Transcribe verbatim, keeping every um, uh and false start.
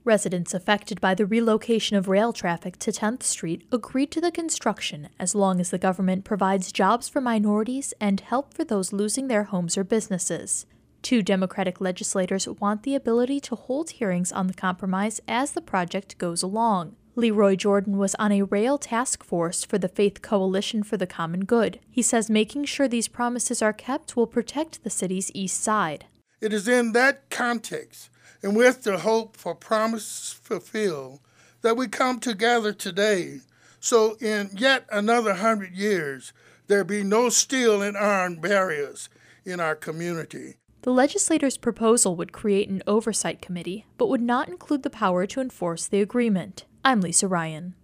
Residents affected by the relocation of rail traffic to tenth Street agreed to the construction as long as the government provides jobs for minorities and help for those losing their homes or businesses. Two Democratic legislators want the ability to hold hearings on the compromise as the project goes along. Leroy Jordan was on a rail task force for the Faith Coalition for the Common Good. He says making sure these promises are kept will protect the city's east side. It is in that context and with the hope for promise fulfilled that we come together today, so in yet another hundred years there be no steel and iron barriers in our community. The legislators' proposal would create an oversight committee, but would not include the power to enforce the agreement. I'm Lisa Ryan.